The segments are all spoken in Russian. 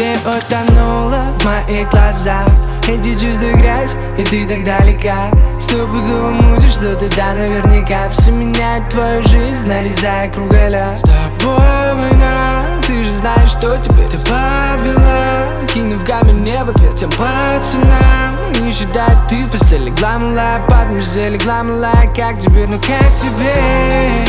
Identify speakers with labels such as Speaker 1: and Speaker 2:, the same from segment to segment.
Speaker 1: Ты утонула в моих глазах, эти чувства грязь, и ты так далека. Стопудово мутишь что-то, да, наверняка. Все меняет твою жизнь, нарезая круголя. С тобой война, ты же знаешь, что теперь ты подвела, кинув камень мне в ответ тем пацанам. Не считать, ты в постели легла, малая, под мужей легла, малая. Как теперь, ну как теперь?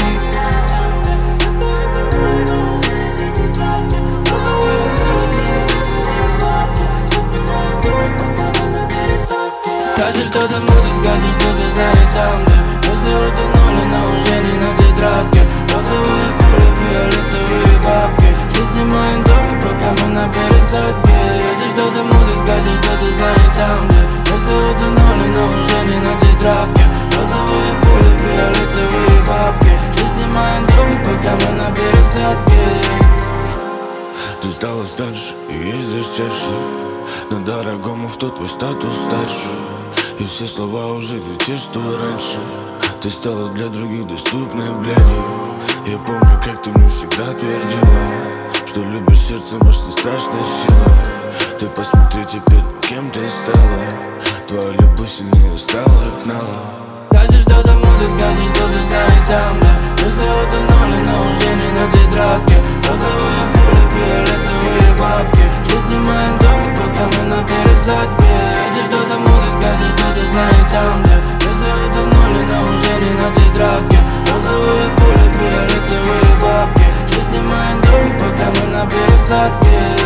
Speaker 2: Кажется, что-то мутит, кажется, что-то знает там, где мысли утонули, но уже не на тетрадке. Розовые пули, фиолетовые бабки. Мы снимаем топи, пока мы на пересадке. Если что-то мутит, кажется, что-то знает там, где мысли утонули, но уже не на тетрадке. Розовые пули, фиолетовые бабки. Мы снимаем топи, пока мы на пересадке.
Speaker 3: Ты стала старше и ездишь чаще, на дорогом авто твой статус старше. И все слова уже не те, что раньше. Ты стала для других доступной бленью. Я помню, как ты мне всегда твердила, что любишь сердцем аж со страшной силой. Ты посмотри теперь, кем ты стала. Твоя любовь сильнее стала и гнала.
Speaker 2: Кажется, что-то мутит, кажется, что-то знает там, да. Мысли утонули, но уже не на тетрадке. Розовые пули, фиолетовые бабки. Мы снимаем топи, пока мы на пересадке. Если что-то мутит, кажется, что-то знает там, да. Мысли утонули, но уже не на тетрадке. Розовые пули, фиолетовые бабки. Мы снимаем топи, пока мы на пересадке.